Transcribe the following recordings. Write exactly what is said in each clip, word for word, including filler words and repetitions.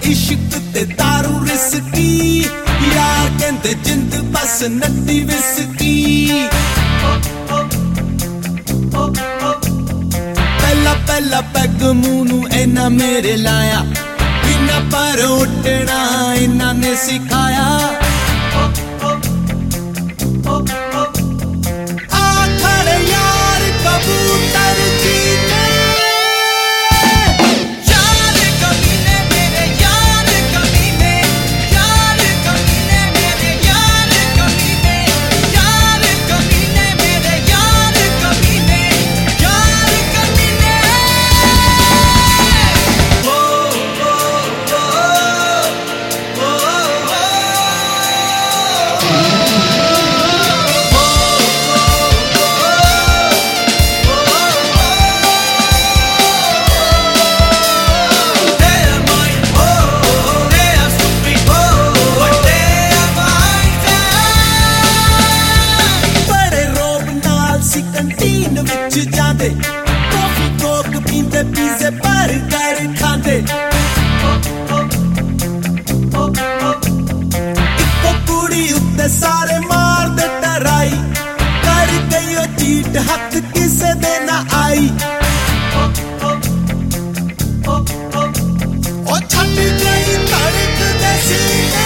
इश्क ते दारू रिस्की यार कहंदे जिंद बस नट्टी विस्की पहला पहला पैग मूंह नूं इन्हां मेरे लाया बिना पर उठना इन्हां ने सिखाया आखर यार कबूतर जीते जाते कॉफी कोक पींदे पिज़्ज़े बर्गर खांदे इक्को कुड़ी उत्ते सारे मार दे टराई कर गई ओ चीट हथ किसे दे ना आई ओ छट गई धड़क दे सीने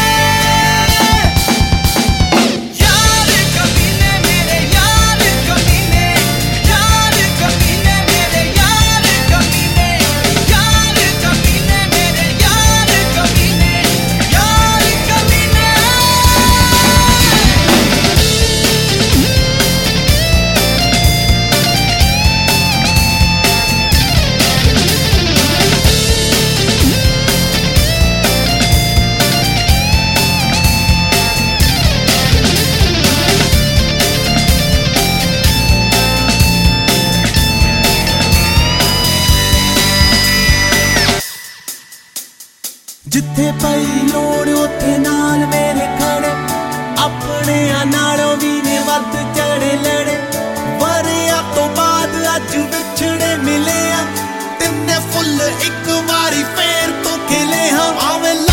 जिथे पई लोड़ उथे नाल मेरे खड़े अपने नालों भी ने वध चढ़े लड़े वरिया तो बाद अज विछड़े मिले आ तिन्ने फुल एक बारी फेर तो खिले हम आवे